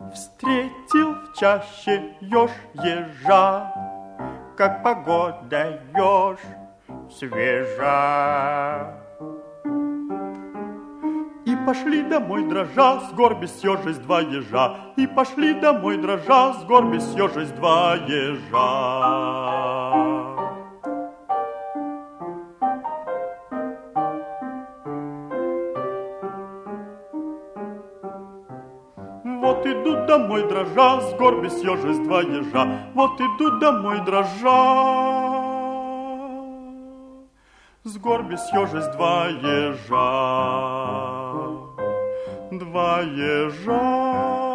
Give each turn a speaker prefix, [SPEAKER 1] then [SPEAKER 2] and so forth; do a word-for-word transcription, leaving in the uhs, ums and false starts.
[SPEAKER 1] Встретил в чаще еж ежа, как погода, еж, свежа. И пошли домой, дрожа, сгорбись, ежась два ежа. И пошли домой, дрожа, сгорбись, ежась два ежа. Вот идут домой, дрожа, сгорбись, ежась два ежа. Вот идут домой, дрожа, сгорбись, ежась два ежа. Два ежа.